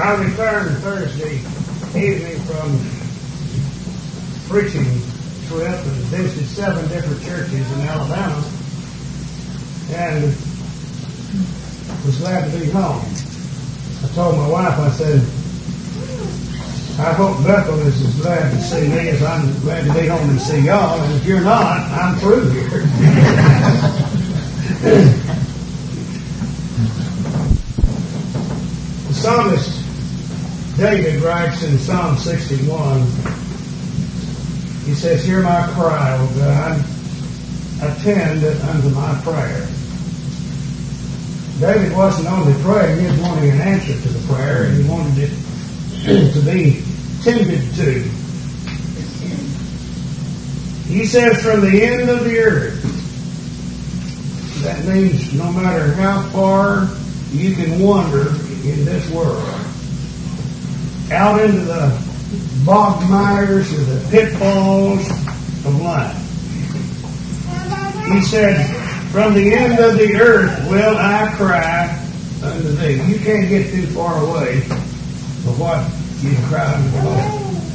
I returned Thursday evening from preaching trip and visited 7 different churches in Alabama, and was glad to be home. I told my wife, I said, I hope Bethel is as glad to see me as I'm glad to be home and see y'all, and if you're not, I'm through here. The psalmist David writes in Psalm 61, he says, hear my cry, O God, attend unto my prayer. David wasn't only praying, he was wanting an answer to the prayer, and he wanted it to be tended to. He says, from the end of the earth. That means no matter how far you can wander in this world, out into the bogmires or the pitfalls of life. He said, from the end of the earth will I cry unto thee. You can't get too far away from what you cry unto the Lord.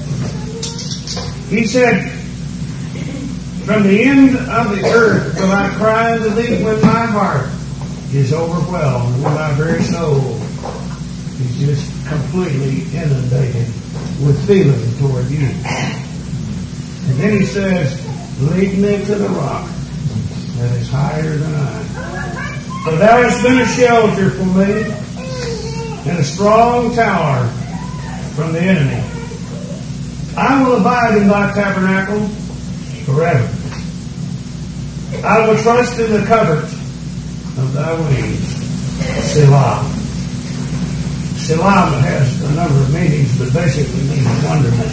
He said, from the end of the earth will I cry unto thee when my heart is overwhelmed, when my very soul is just completely inundated with feeling toward you. And then he says, lead me to the rock that is higher than I. For thou hast been a shelter for me and a strong tower from the enemy. I will abide in thy tabernacle forever. I will trust in the covert of thy wings. Selah. Selah has a number of meanings, but basically means wonderment.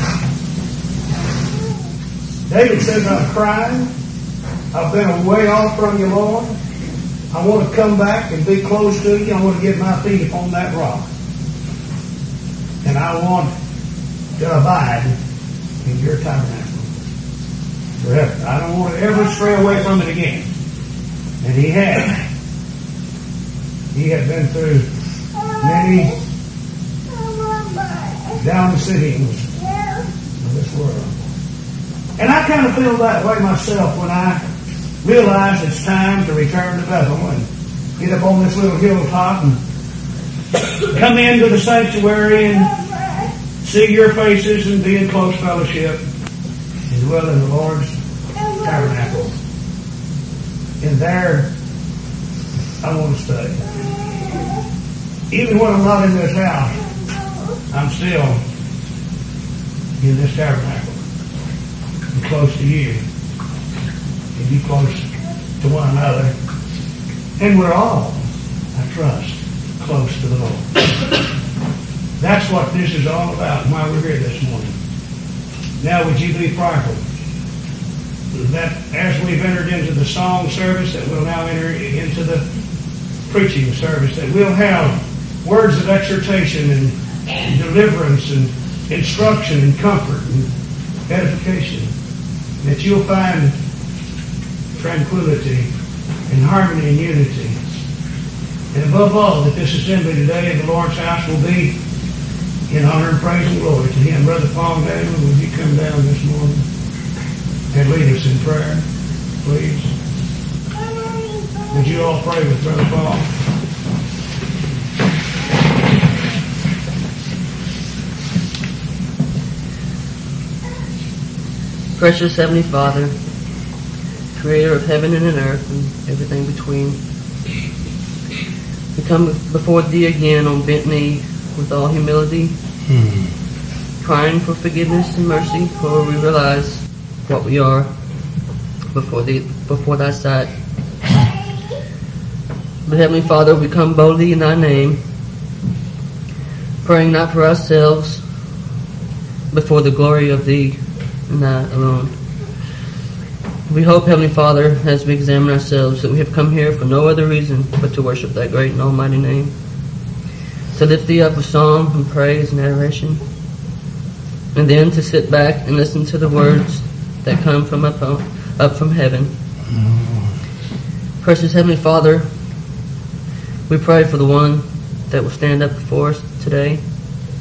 David says, I'm crying. I've been away off from you, Lord. I want to come back and be close to you. I want to get my feet upon that rock. And I want to abide in your tabernacle forever. I don't want to ever stray away from it again. And he had. He had been through many down sittings of this world. And I kind of feel that way myself when I realize it's time to return to Bethel and get up on this little hilltop and come into the sanctuary and see your faces and be in close fellowship and dwell in the Lord's tabernacle. And there I want to stay. Even when I'm not in this house, I'm still in this tabernacle. I'm close to you. And you close to one another. And we're all, I trust, close to the Lord. That's what this is all about and why we're here this morning. Now would you be prayerful that as we've entered into the song service, that we'll now enter into the preaching service, that we'll have words of exhortation and deliverance and instruction and comfort and edification, that you'll find tranquility and harmony and unity. And above all, that this assembly today in the Lord's house will be in honor and praise and glory to Him. Brother Paul Daniel, would you come down this morning and lead us in prayer, please? Would you all pray with Brother Paul? Precious Heavenly Father, Creator of heaven and earth and everything between, we come before Thee again on bent knee with all humility, crying for forgiveness and mercy, for we realize what we are before Thy sight. But Heavenly Father, we come boldly in Thy name, praying not for ourselves, but for the glory of Thee and Thy alone. We hope, Heavenly Father, as we examine ourselves, that we have come here for no other reason but to worship Thy great and almighty name, to lift Thee up with song and praise and adoration, and then to sit back and listen to the words that come from up from heaven. Precious Heavenly Father, we pray for the one that will stand up before us today,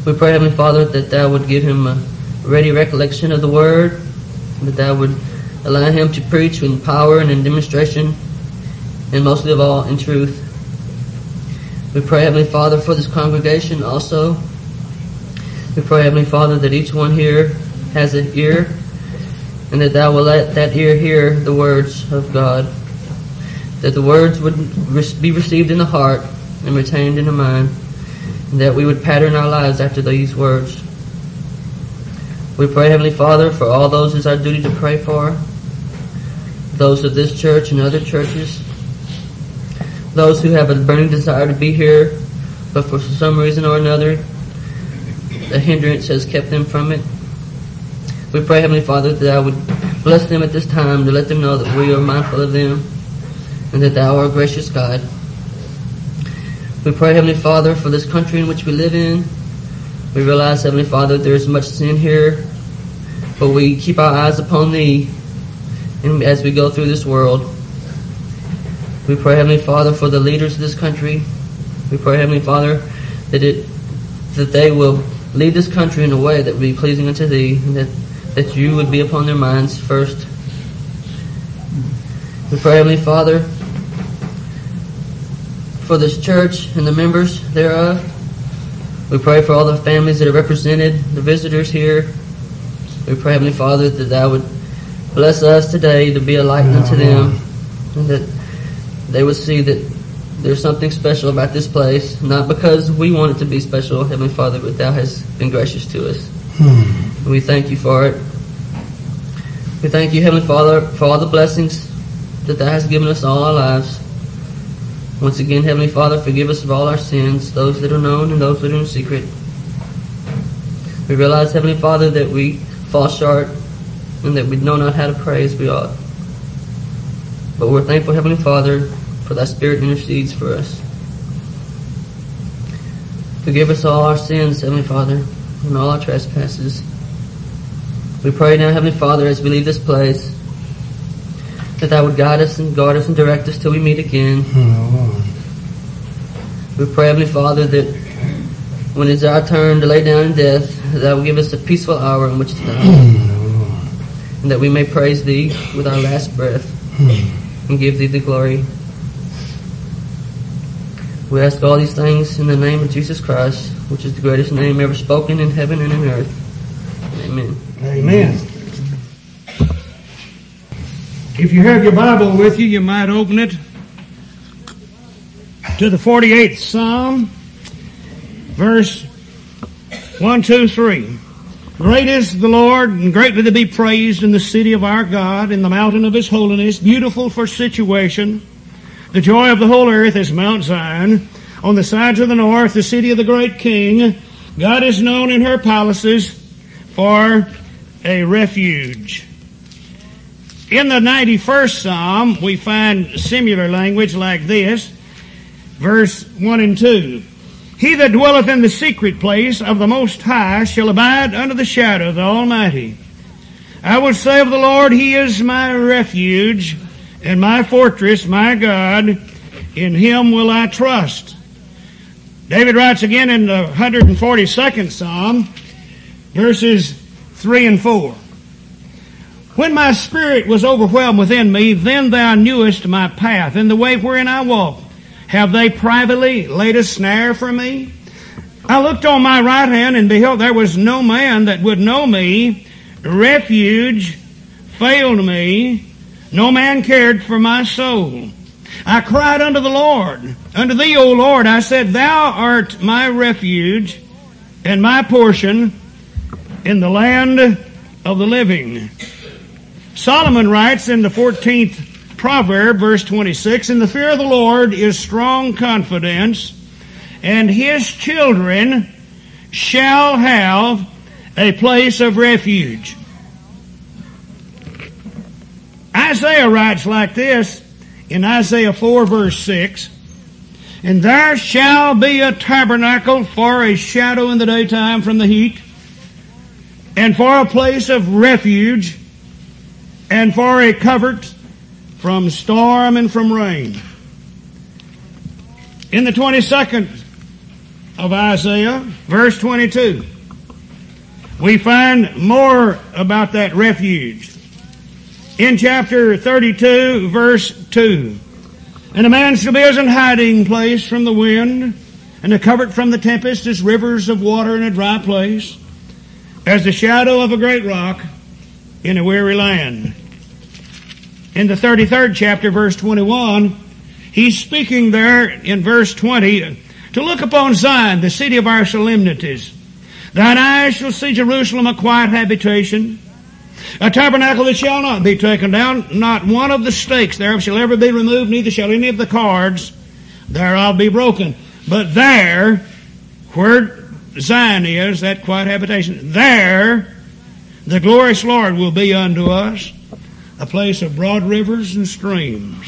We pray, Heavenly Father, that Thou would give him a ready recollection of the Word, that Thou would allow him to preach in power and in demonstration, and mostly of all, in truth. We pray, Heavenly Father, for this congregation also. We pray, Heavenly Father, that each one here has an ear, and that Thou will let that ear hear the words of God, that the words would be received in the heart and retained in the mind, and that we would pattern our lives after these words. We pray, Heavenly Father, for all those it's our duty to pray for, those of this church and other churches, those who have a burning desire to be here, but for some reason or another, a hindrance has kept them from it. We pray, Heavenly Father, that Thou would bless them at this time, to let them know that we are mindful of them, and that Thou art a gracious God. We pray, Heavenly Father, for this country in which we live in. We realize, Heavenly Father, there is much sin here, but we keep our eyes upon Thee as we go through this world. We pray, Heavenly Father, for the leaders of this country. We pray, Heavenly Father, that they will lead this country in a way that will be pleasing unto Thee, and that You would be upon their minds first. We pray, Heavenly Father, for this church and the members thereof. We pray for all the families that are represented, the visitors here. We pray, Heavenly Father, that Thou would bless us today to be a light unto them, and that they would see that there's something special about this place, not because we want it to be special, Heavenly Father, but Thou hast been gracious to us. And we thank You for it. We thank You, Heavenly Father, for all the blessings that Thou hast given us all our lives. Once again, Heavenly Father, forgive us of all our sins, those that are known and those that are in secret. We realize, Heavenly Father, that we fall short and that we know not how to pray as we ought. But we're thankful, Heavenly Father, for Thy Spirit intercedes for us. Forgive us all our sins, Heavenly Father, and all our trespasses. We pray now, Heavenly Father, as we leave this place, that Thou would guide us and guard us and direct us till we meet again. We pray, Heavenly Father, that when it's our turn to lay down in death, that Thou will give us a peaceful hour in which to die, and that we may praise Thee with our last breath and give Thee the glory. We ask all these things in the name of Jesus Christ, which is the greatest name ever spoken in heaven and in earth. Amen. Amen. If you have your Bible with you, you might open it to the 48th Psalm, verse 1, 2, 3. Great is the Lord, and greatly to be praised in the city of our God, in the mountain of His holiness, beautiful for situation. The joy of the whole earth is Mount Zion. On the sides of the north, the city of the great King. God is known in her palaces for a refuge. In the 91st Psalm, we find similar language like this, verse 1 and 2. He that dwelleth in the secret place of the Most High shall abide under the shadow of the Almighty. I will say of the Lord, He is my refuge and my fortress, my God. In Him will I trust. David writes again in the 142nd Psalm, verses 3 and 4. When my spirit was overwhelmed within me, then Thou knewest my path, and the way wherein I walk. Have they privately laid a snare for me? I looked on my right hand, and beheld there was no man that would know me. Refuge failed me. No man cared for my soul. I cried unto the Lord. Unto Thee, O Lord, I said, Thou art my refuge and my portion in the land of the living. Solomon writes in the 14th proverb, verse 26, In the fear of the Lord is strong confidence, and His children shall have a place of refuge. Isaiah writes like this in Isaiah 4, verse 6, And there shall be a tabernacle for a shadow in the daytime from the heat, and for a place of refuge, and for a covert from storm and from rain. In the 22nd of Isaiah, verse 22, we find more about that refuge. In chapter 32, verse 2, and a man shall be as an hiding place from the wind, and a covert from the tempest, as rivers of water in a dry place, as the shadow of a great rock in a weary land. In the 33rd chapter, verse 21, he's speaking there in verse 20, to look upon Zion, the city of our solemnities. Thine eyes shall see Jerusalem, a quiet habitation, a tabernacle that shall not be taken down. Not one of the stakes thereof shall ever be removed, neither shall any of the cords thereof be broken. But there, where Zion is, that quiet habitation, there the glorious Lord will be unto us, a place of broad rivers and streams.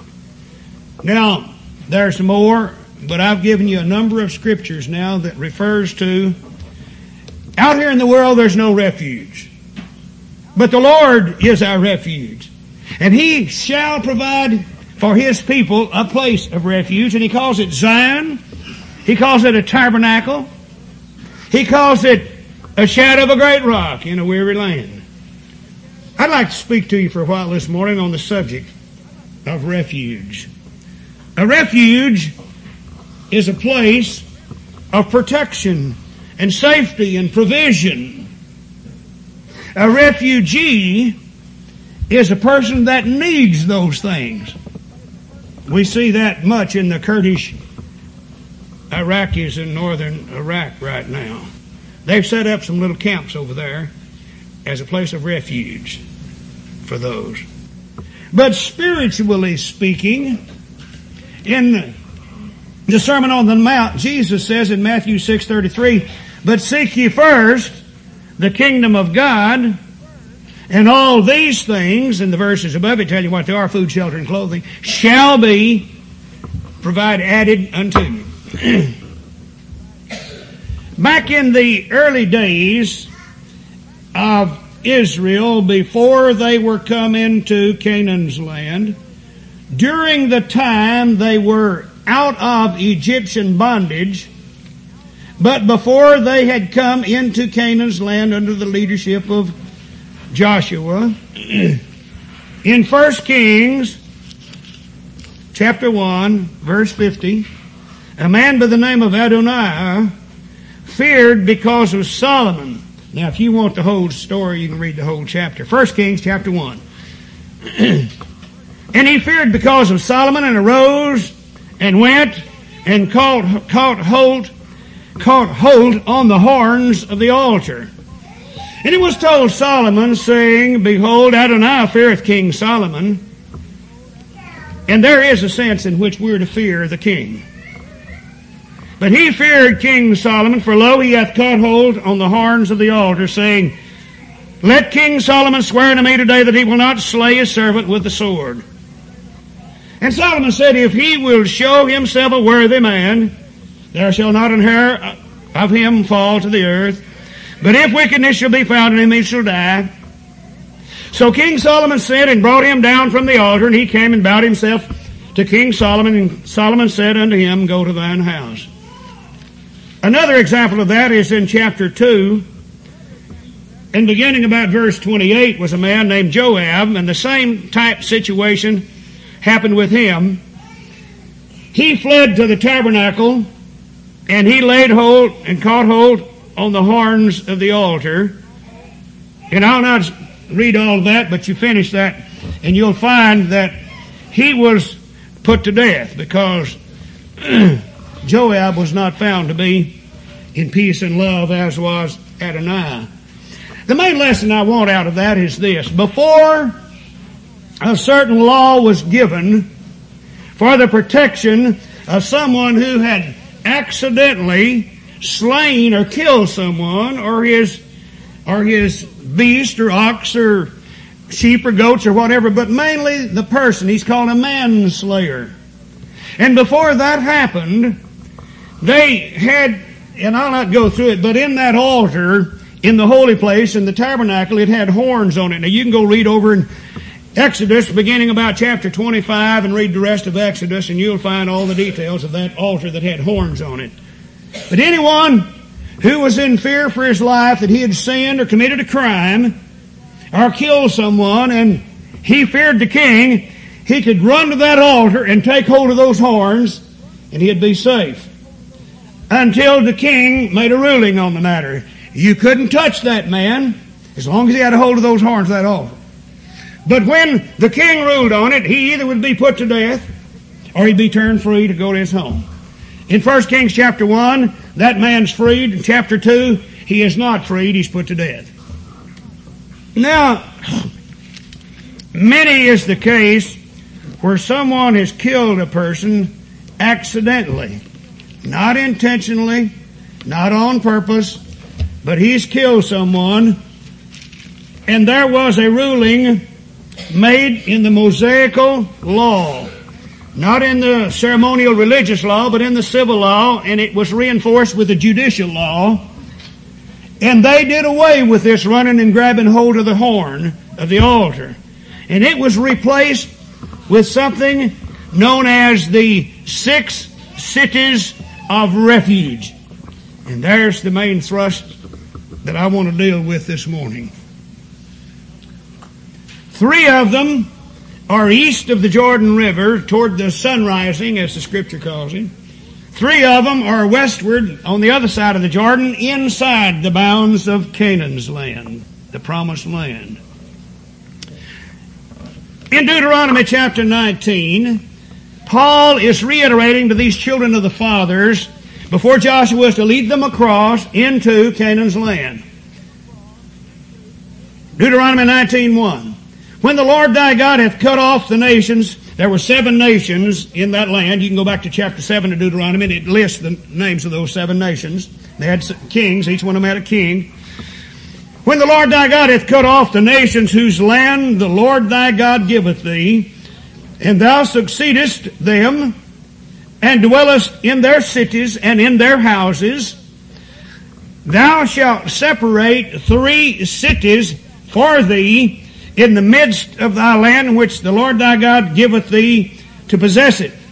Now, there's more, but I've given you a number of scriptures now that refers to, out here in the world there's no refuge. But the Lord is our refuge. And He shall provide for His people a place of refuge. And He calls it Zion. He calls it a tabernacle. He calls it a shadow of a great rock in a weary land. I'd like to speak to you for a while this morning on the subject of refuge. A refuge is a place of protection and safety and provision. A refugee is a person that needs those things. We see that much in the Kurdish Iraqis in northern Iraq right now. They've set up some little camps over there as a place of refuge for those. But spiritually speaking, in the Sermon on the Mount, Jesus says in Matthew 6:33, but seek ye first the kingdom of God, and all these things, and the verses above it tell you what they are, food, shelter, and clothing, shall be added unto you. Back in the early days of Israel, before they were come into Canaan's land, during the time they were out of Egyptian bondage, but before they had come into Canaan's land under the leadership of Joshua, in 1 Kings chapter 1, verse 50, a man by the name of Adonai feared because of Solomon. Now, if you want the whole story, you can read the whole chapter. 1 Kings chapter 1. And he feared because of Solomon, and arose and went and caught hold on the horns of the altar. And it was told Solomon, saying, behold, Adonai feareth King Solomon. And there is a sense in which we're to fear the king. But he feared King Solomon, for lo, he hath caught hold on the horns of the altar, saying, let King Solomon swear unto me today that he will not slay his servant with the sword. And Solomon said, if he will show himself a worthy man, there shall not an hair of him fall to the earth. But if wickedness shall be found in him, he shall die. So King Solomon sent and brought him down from the altar, and he came and bowed himself to King Solomon. And Solomon said unto him, go to thine house. Another example of that is in chapter 2. And beginning about verse 28 was a man named Joab, and the same type situation happened with him. He fled to the tabernacle, and he laid hold and caught hold on the horns of the altar. And I'll not read all of that, but you finish that, and you'll find that he was put to death because Joab was not found to be in peace and love, as was Adonai. The main lesson I want out of that is this. Before a certain law was given for the protection of someone who had accidentally slain or killed someone, or his beast or ox or sheep or goats or whatever, but mainly the person. He's called a manslayer. And before that happened, they had, and I'll not go through it, but in that altar, in the holy place, in the tabernacle, it had horns on it. Now you can go read over in Exodus, beginning about chapter 25, and read the rest of Exodus, and you'll find all the details of that altar that had horns on it. But anyone who was in fear for his life that he had sinned or committed a crime or killed someone and he feared the king, he could run to that altar and take hold of those horns and he'd be safe until the king made a ruling on the matter. You couldn't touch that man as long as he had a hold of those horns of that altar. But when the king ruled on it, he either would be put to death or he'd be turned free to go to his home. In 1 Kings chapter 1, that man's freed. In chapter 2, he is not freed, he's put to death. Now, many is the case where someone has killed a person accidentally, not intentionally, not on purpose, but he's killed someone, and there was a ruling made in the Mosaical law, not in the ceremonial religious law, but in the civil law, and it was reinforced with the judicial law. And they did away with this running and grabbing hold of the horn of the altar. And it was replaced with something known as the 6 cities of refuge. And there's the main thrust that I want to deal with this morning. 3 of them are east of the Jordan River, toward the sun rising, as the Scripture calls it. 3 of them are westward, on the other side of the Jordan, inside the bounds of Canaan's land, the promised land. In Deuteronomy chapter 19, Paul is reiterating to these children of the fathers, before Joshua was to lead them across into Canaan's land. Deuteronomy 19:1. When the Lord thy God hath cut off the nations, there were 7 nations in that land. You can go back to chapter 7 of Deuteronomy, and it lists the names of those 7 nations. They had kings, each one of them had a king. When the Lord thy God hath cut off the nations whose land the Lord thy God giveth thee, and thou succeedest them, and dwellest in their cities and in their houses, thou shalt separate 3 cities for thee in the midst of thy land which the Lord thy God giveth thee to possess it.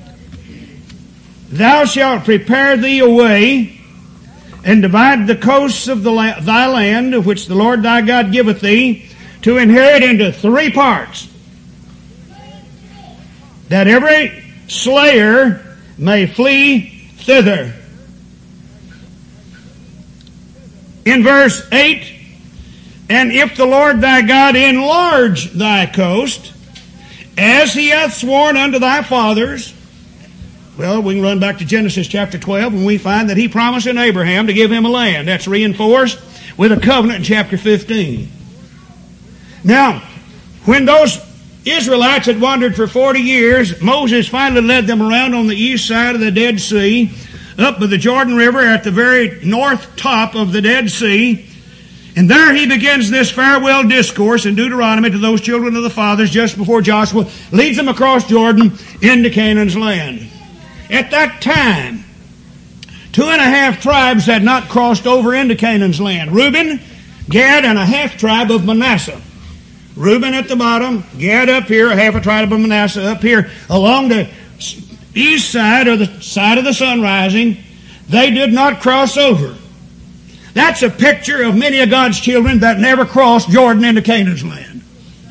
Thou shalt prepare thee a way, and divide the coasts of thy land which the Lord thy God giveth thee to inherit into 3 parts, that every slayer may flee thither. In verse 8, and if the Lord thy God enlarge thy coast, as he hath sworn unto thy fathers, well, we can run back to Genesis chapter 12, and we find that he promised in Abraham to give him a land. That's reinforced with a covenant in chapter 15. Now, when those Israelites had wandered for 40 years, Moses finally led them around on the east side of the Dead Sea, up by the Jordan River at the very north top of the Dead Sea. And there he begins this farewell discourse in Deuteronomy to those children of the fathers just before Joshua leads them across Jordan into Canaan's land. At that time, 2.5 tribes had not crossed over into Canaan's land. Reuben, Gad, and a half tribe of Manasseh. Reuben at the bottom, Gad up here, a half a tribe of Manasseh up here. Along the east side, or the side of the sun rising, they did not cross over. That's a picture of many of God's children that never crossed Jordan into Canaan's land.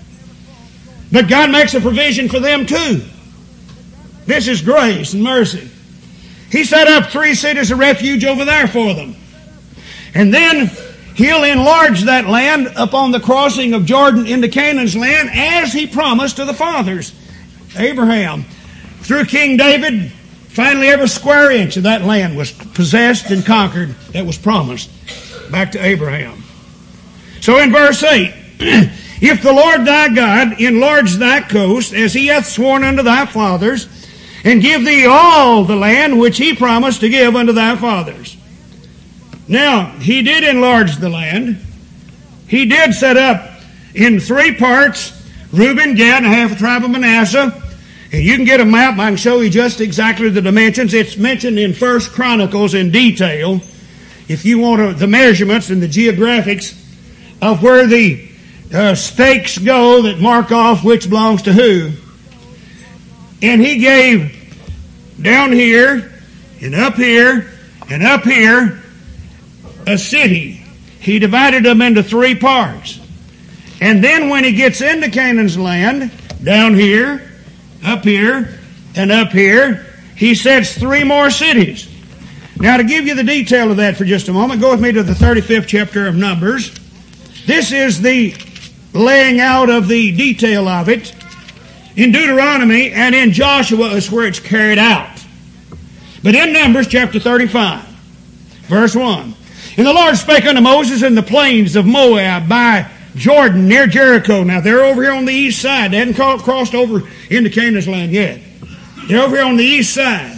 But God makes a provision for them too. This is grace and mercy. He set up 3 cities of refuge over there for them. And then he'll enlarge that land upon the crossing of Jordan into Canaan's land, as he promised to the fathers. Abraham, through King David, finally every square inch of that land was possessed and conquered that was promised back to Abraham. So in verse 8, if the Lord thy God enlarge thy coast, as he hath sworn unto thy fathers, and give thee all the land which he promised to give unto thy fathers. Now, he did enlarge the land. He did set up in 3 parts, Reuben, Gad, and a half a tribe of Manasseh. And you can get a map. I can show you just exactly the dimensions. It's mentioned in 1 Chronicles in detail. If you want the measurements and the geographics of where the stakes go that mark off which belongs to who. And he gave down here and up here and up here a city. He divided them into 3 parts. And then when he gets into Canaan's land, down here, up here, and up here, he sets 3 more cities. Now, to give you the detail of that for just a moment, go with me to the 35th chapter of Numbers. This is the laying out of the detail of it. In Deuteronomy and in Joshua is where it's carried out. But in Numbers chapter 35, verse 1, And the Lord spake unto Moses in the plains of Moab by Jordan near Jericho. Now, they're over here on the east side. They hadn't crossed over into Canaan's land yet. They're over here on the east side.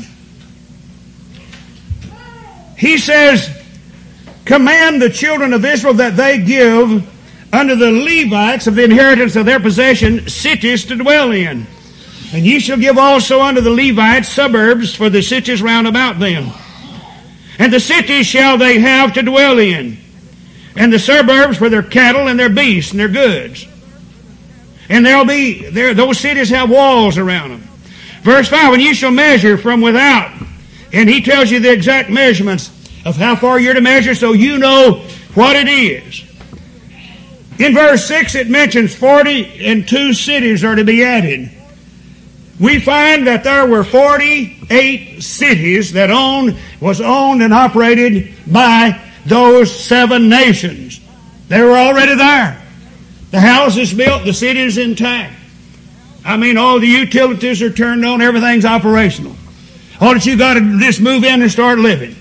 He says, Command the children of Israel that they give unto the Levites of the inheritance of their possession cities to dwell in. And ye shall give also unto the Levites suburbs for the cities round about them. And the cities shall they have to dwell in, and the suburbs for their cattle and their beasts and their goods. And those cities have walls around them. Verse 5, And ye shall measure from without. And he tells you the exact measurements of how far you're to measure so you know what it is. In verse 6 it mentions 42 cities are to be added. We find that there were 48 cities that was owned and operated by those 7 nations. They were already there. The house is built, the city is intact. I mean, all the utilities are turned on, everything's operational. All that you got to just move in and start living.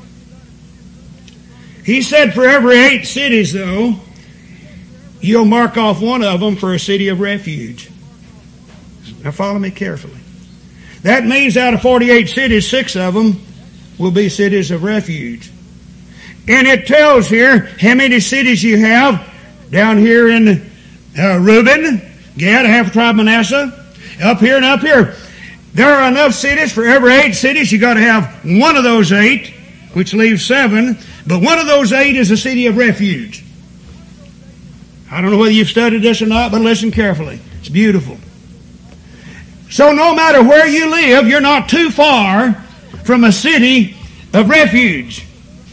He said for every 8 cities, though, you'll mark off one of them for a city of refuge. Now follow me carefully. That means out of 48 cities, 6 of them will be cities of refuge. And it tells here how many cities you have down here in Reuben, Gad, half the tribe of Manasseh, up here and up here. There are enough cities for every 8 cities. You got to have one of those 8, which leaves 7. But one of those 8 is a city of refuge. I don't know whether you've studied this or not, but listen carefully. It's beautiful. So no matter where you live, you're not too far from a city of refuge.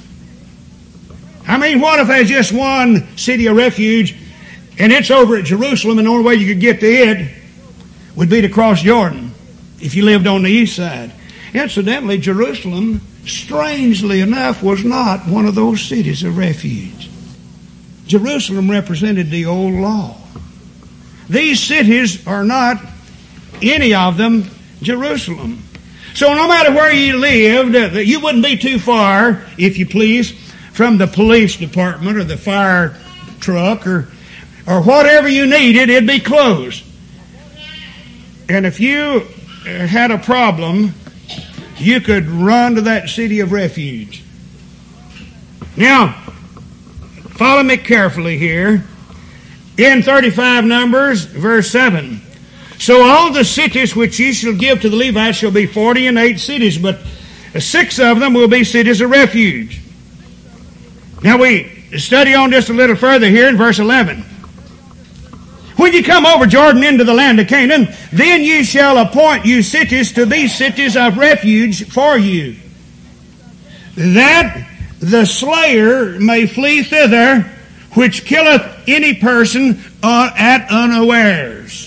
I mean, what if there's just one city of refuge and it's over at Jerusalem and the only way you could get to it would be to cross Jordan if you lived on the east side? Incidentally, Jerusalem, strangely enough, was not one of those cities of refuge. Jerusalem represented the old law. These cities are not, any of them, Jerusalem. So no matter where you lived, you wouldn't be too far, if you please, from the police department or the fire truck or whatever you needed, it'd be close. And if you had a problem, you could run to that city of refuge. Now, follow me carefully here. In 35 Numbers, verse 7. So all the cities which ye shall give to the Levites shall be 48 cities, but 6 of them will be cities of refuge. Now we study on just a little further here in verse 11. When you come over Jordan into the land of Canaan, then ye shall appoint you cities to be cities of refuge for you, that the slayer may flee thither, which killeth any person at unawares.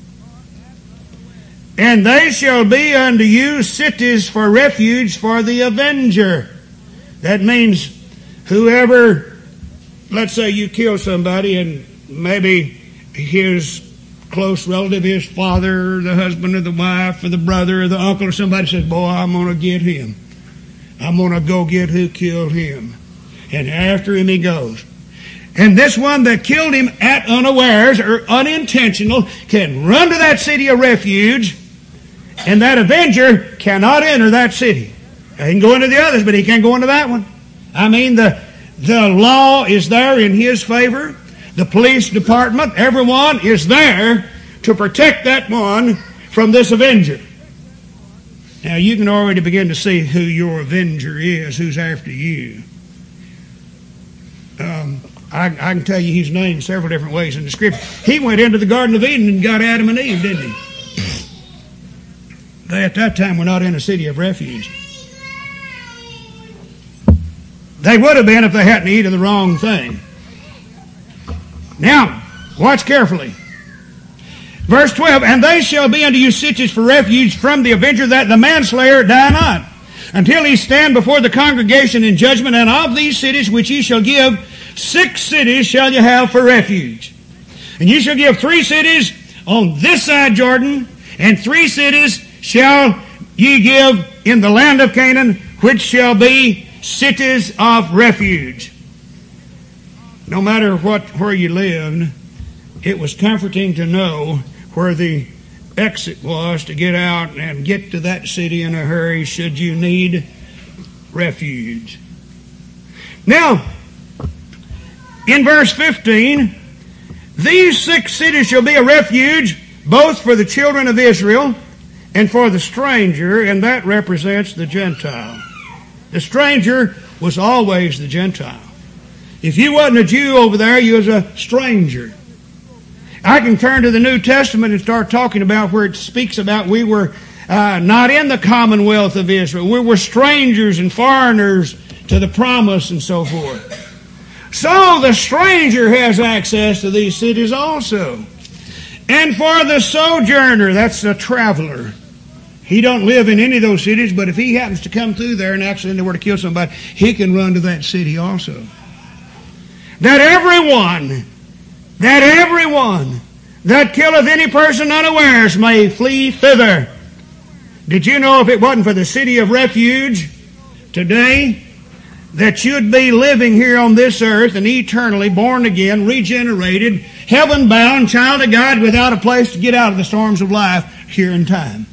And they shall be unto you cities for refuge for the avenger. That means whoever, let's say you kill somebody and maybe his close relative, his father, or the husband, or the wife, or the brother, or the uncle, or somebody says, boy, I'm going to get him. I'm going to go get who killed him. And after him he goes. And this one that killed him at unawares or unintentional can run to that city of refuge, and that avenger cannot enter that city. He can go into the others, but he can't go into that one. I mean, the law is there in his favor. The police department, everyone is there to protect that one from this avenger. Now, you can already begin to see who your avenger is, who's after you. I can tell you he's named several different ways in the Scripture. He went into the Garden of Eden and got Adam and Eve, didn't he? They at that time were not in a city of refuge. They would have been if they hadn't eaten the wrong thing. Now, watch carefully. Verse 12, and they shall be unto you cities for refuge from the avenger, that the manslayer die not, until he stand before the congregation in judgment. And of these cities which ye shall give, 6 cities shall you have for refuge. And ye shall give 3 cities on this side Jordan, and 3 cities shall ye give in the land of Canaan, which shall be cities of refuge. No matter where you lived, it was comforting to know where the exit was to get out and get to that city in a hurry should you need refuge. Now, in verse 15, these 6 cities shall be a refuge both for the children of Israel and for the stranger, and that represents the Gentile. The stranger was always the Gentile. If you wasn't a Jew over there, you was a stranger. I can turn to the New Testament and start talking about where it speaks about we were not in the commonwealth of Israel. We were strangers and foreigners to the promise and so forth. So the stranger has access to these cities also. And for the sojourner, that's a traveler. He don't live in any of those cities, but if he happens to come through there and accidentally were to kill somebody, he can run to that city also. That everyone that killeth any person unawares may flee thither. Did you know if it wasn't for the city of refuge today, that you'd be living here on this earth and eternally born again, regenerated, heaven-bound, child of God without a place to get out of the storms of life here in time?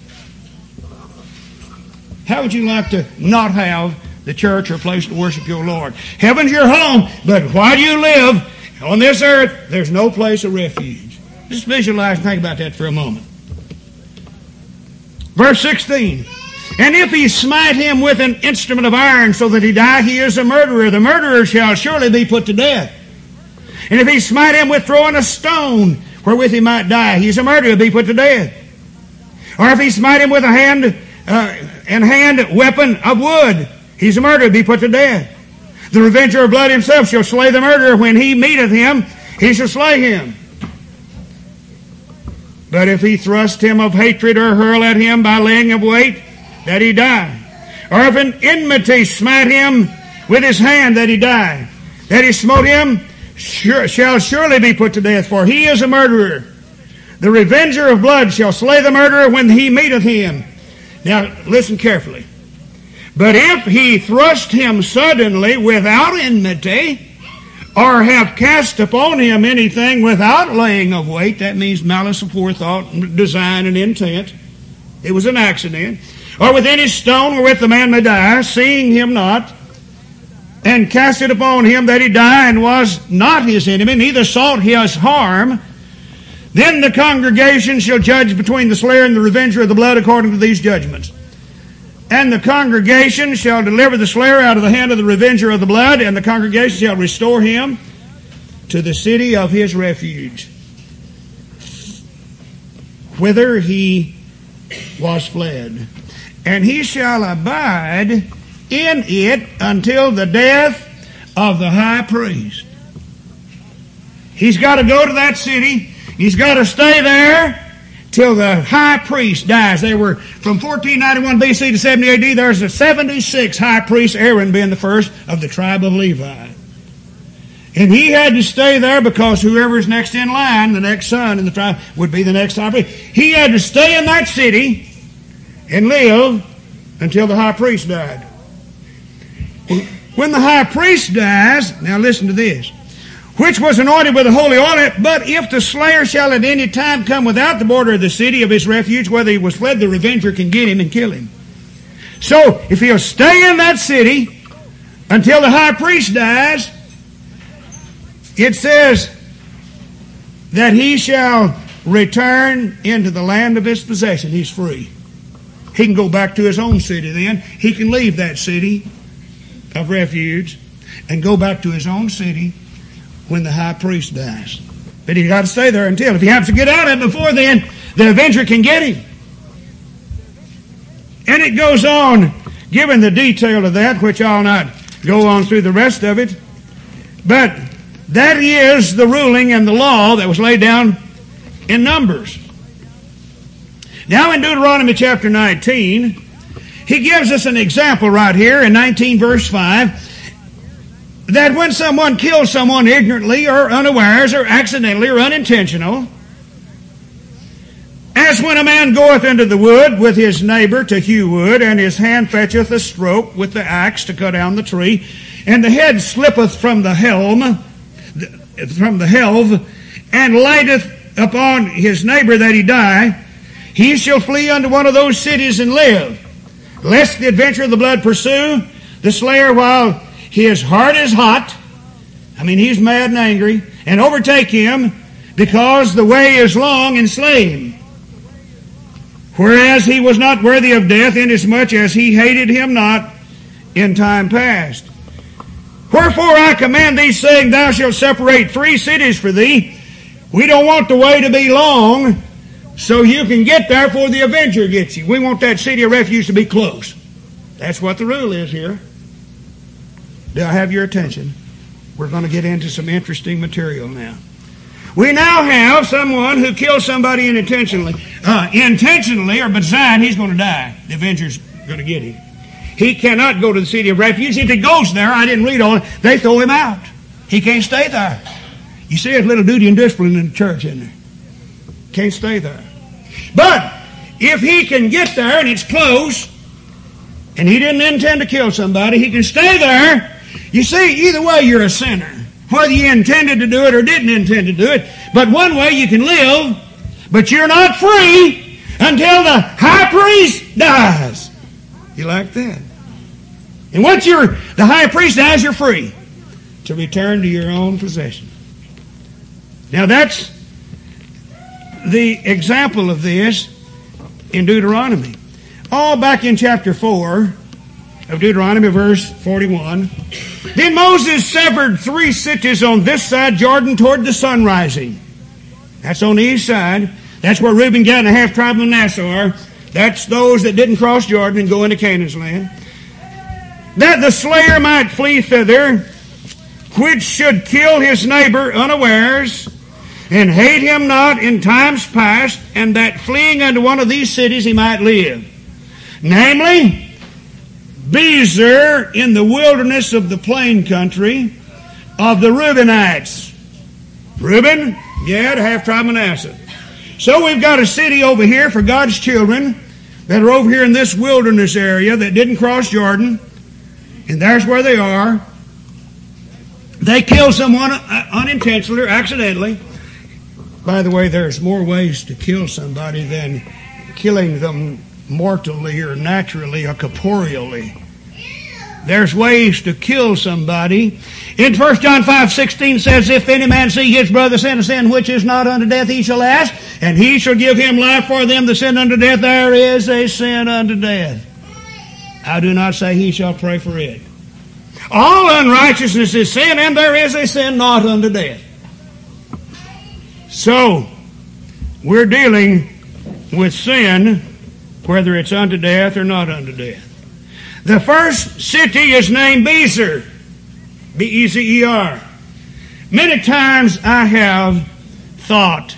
How would you like to not have the church or a place to worship your Lord? Heaven's your home, but while you live on this earth, there's no place of refuge. Just visualize and think about that for a moment. Verse 16. And if he smite him with an instrument of iron so that he die, he is a murderer. The murderer shall surely be put to death. And if he smite him with throwing a stone wherewith he might die, he is a murderer, be put to death. Or if he smite him with a hand weapon of wood, he's a murderer, be put to death. The revenger of blood himself shall slay the murderer. When he meeteth him, he shall slay him. But if he thrust him of hatred or hurl at him by laying of weight, that he die. Or if an enmity smite him with his hand, that he die. That he smote him shall surely be put to death, for he is a murderer. The revenger of blood shall slay the murderer when he meeteth him. Now, listen carefully. But if he thrust him suddenly without enmity, or have cast upon him anything without laying of weight, that means malice of forethought, design, and intent. It was an accident. Or with any stone wherewith the man may die, seeing him not, and cast it upon him that he die, and was not his enemy, neither sought his harm, then the congregation shall judge between the slayer and the revenger of the blood according to these judgments. And the congregation shall deliver the slayer out of the hand of the revenger of the blood, and the congregation shall restore him to the city of his refuge, whither he was fled. And he shall abide in it until the death of the high priest. He's got to go to that city. He's got to stay there till the high priest dies. They were from 1491 BC to 70 AD. There's a 76 high priest, Aaron being the first of the tribe of Levi. And he had to stay there because whoever's next in line, the next son in the tribe, would be the next high priest. He had to stay in that city and live until the high priest died. When the high priest dies, now listen to this, which was anointed with the holy oil, but if the slayer shall at any time come without the border of the city of his refuge, whether he was fled, the revenger can get him and kill him. So, if he'll stay in that city until the high priest dies, it says that he shall return into the land of his possession. He's free. He can go back to his own city then. He can leave that city of refuge and go back to his own city when the high priest dies. But he's got to stay there until. If he happens to get out of it before then, the avenger can get him. And it goes on, giving the detail of that, which I'll not go on through the rest of it. But that is the ruling and the law that was laid down in Numbers. Now in Deuteronomy chapter 19, he gives us an example right here in 19 verse 5, that when someone kills someone ignorantly or unawares or accidentally or unintentional, as when a man goeth into the wood with his neighbor to hew wood, and his hand fetcheth a stroke with the axe to cut down the tree, and the head slippeth from the helve, and lighteth upon his neighbor that he die, he shall flee unto one of those cities and live, lest the adventure of the blood pursue the slayer while his heart is hot. I mean, he's mad and angry, and overtake him, because the way is long, and slay him. Whereas he was not worthy of death, inasmuch as he hated him not in time past. Wherefore I command thee, saying, thou shalt separate 3 cities for thee. We don't want the way to be long, so you can get there before the avenger gets you. We want that city of refuge to be close. That's what the rule is here. Do I have your attention? We're going to get into some interesting material now. We now have someone who kills somebody intentionally or by design. He's going to die. The avenger's going to get him. He cannot go to the city of refuge. If he goes there, I didn't read all it, they throw him out. He can't stay there. You see, there's little duty and discipline in the church, isn't there? Can't stay there. But if he can get there and it's close, and he didn't intend to kill somebody, he can stay there. You see, either way you're a sinner. Whether you intended to do it or didn't intend to do it. But one way you can live, but you're not free until the high priest dies. You like that? And once the high priest dies, you're free to return to your own possession. Now that's the example of this in Deuteronomy. All back in chapter 4 of Deuteronomy, verse 41. Then Moses severed 3 cities on this side Jordan toward the sun rising. That's on the east side. That's where Reuben, Gad, and the half tribe of Manasseh are. That's those that didn't cross Jordan and go into Canaan's land. That the slayer might flee thither, which should kill his neighbor unawares, and hate him not in times past, and that fleeing unto one of these cities he might live. Namely, Bezer in the wilderness of the plain country of the Reubenites. Reuben, Gad, half tribe Manasseh. So we've got a city over here for God's children that are over here in this wilderness area that didn't cross Jordan. And there's where they are. They kill someone unintentionally or accidentally. By the way, there's more ways to kill somebody than killing them mortally or naturally or corporeally. There's ways to kill somebody. In 1 John 5:16 says, if any man see his brother sin a sin which is not unto death, he shall ask, and he shall give him life. For them that sin unto death, there is a sin unto death. I do not say he shall pray for it. All unrighteousness is sin, and there is a sin not unto death. So, we're dealing with sin, whether it's unto death or not unto death. The first city is named Bezer. B-E-Z-E-R. Many times I have thought,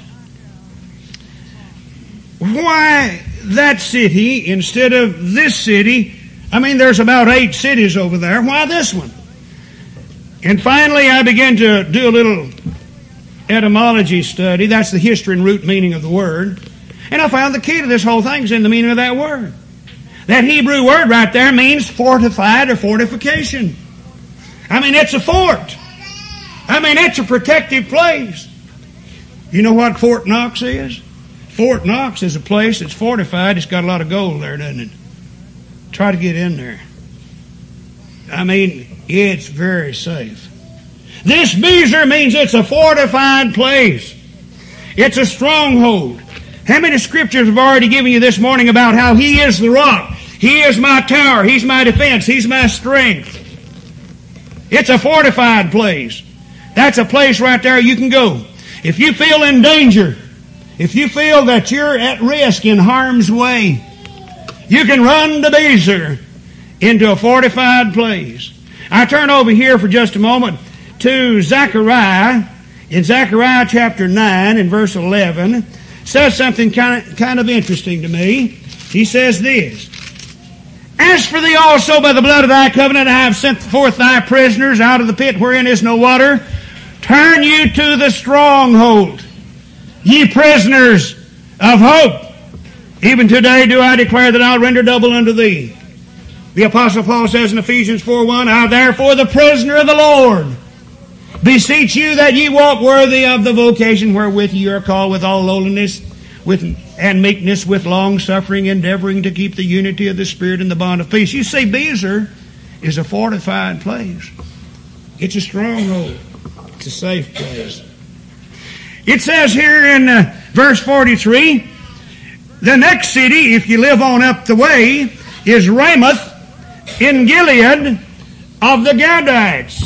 why that city instead of this city? I mean, there's about 8 cities over there. Why this one? And finally I began to do a little etymology study. That's the history and root meaning of the word. And I found the key to this whole thing is in the meaning of that word. That Hebrew word right there means fortified or fortification. I mean, it's a fort. I mean, it's a protective place. You know what Fort Knox is? Fort Knox is a place that's fortified. It's got a lot of gold there, doesn't it? Try to get in there. I mean, it's very safe. This Bezer means it's a fortified place. It's a stronghold. How many scriptures have already given you this morning about how He is the rock? He is my tower. He's my defense. He's my strength. It's a fortified place. That's a place right there you can go. If you feel in danger, if you feel that you're at risk in harm's way, you can run to Bezer into a fortified place. I turn over here for just a moment to Zechariah. In Zechariah chapter 9 and verse 11, says something kind of interesting to me. He says this: As for thee also, by the blood of thy covenant, I have sent forth thy prisoners out of the pit wherein is no water. Turn you to the stronghold, ye prisoners of hope. Even today do I declare that I'll render double unto thee. The Apostle Paul says in Ephesians 4:1, I therefore, the prisoner of the Lord, beseech you that ye walk worthy of the vocation wherewith ye are called, with all lowliness and meekness, with long suffering, endeavoring to keep the unity of the Spirit in the bond of peace. You see, Bezer is a fortified place. It's a stronghold. It's a safe place. It says here in verse 43, the next city, if you live on up the way, is Ramoth in Gilead of the Gadites.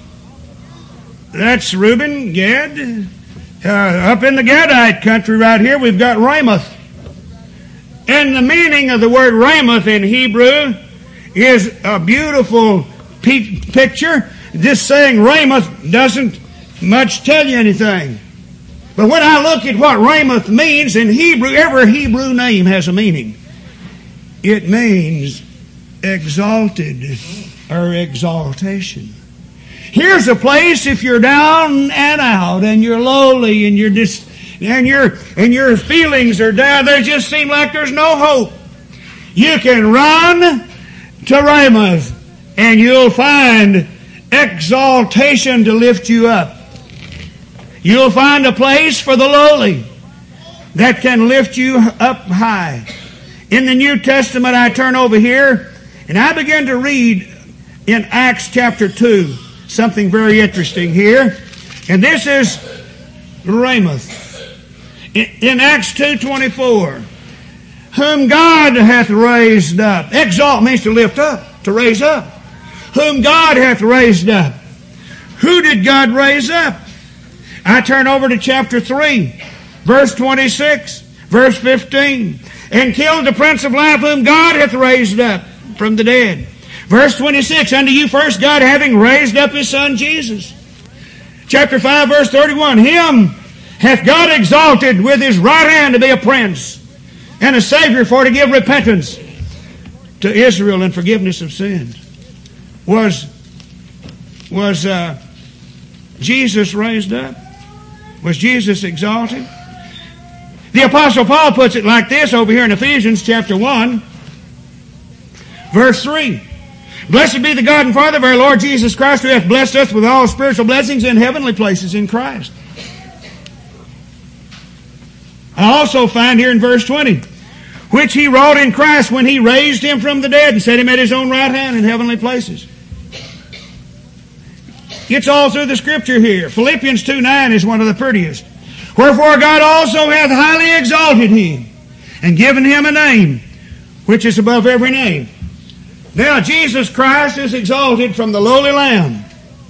That's Reuben, Gad. Up in the Gadite country right here, we've got Ramoth. And the meaning of the word Ramoth in Hebrew is a beautiful picture. Just saying Ramoth doesn't much tell you anything. But when I look at what Ramoth means in Hebrew, every Hebrew name has a meaning. It means exalted or exaltation. Here's a place if you're down and out and you're lowly and your feelings are down, they just seem like there's no hope. You can run to Ramoth and you'll find exaltation to lift you up. You'll find a place for the lowly that can lift you up high. In the New Testament, I turn over here and I begin to read in Acts chapter 2 something very interesting here. And this is Ramoth. In Acts 2:24, whom God hath raised up. Exalt means to lift up, to raise up. Whom God hath raised up. Who did God raise up? I turn over to chapter 3, verse 26, verse 15. And killed the prince of life, whom God hath raised up from the dead. Verse 26, unto you first God having raised up his Son Jesus. Chapter 5, verse 31, him hath God exalted with his right hand to be a prince and a Savior, for to give repentance to Israel and forgiveness of sins. Was Jesus raised up? Was Jesus exalted? The Apostle Paul puts it like this over here in Ephesians chapter 1, verse 3. Blessed be the God and Father of our Lord Jesus Christ, who hath blessed us with all spiritual blessings in heavenly places in Christ. I also find here in verse 20, which he wrought in Christ when he raised him from the dead and set him at his own right hand in heavenly places. It's all through the Scripture here. Philippians 2:9 is one of the prettiest. Wherefore God also hath highly exalted him and given him a name which is above every name. Now Jesus Christ is exalted from the lowly lamb.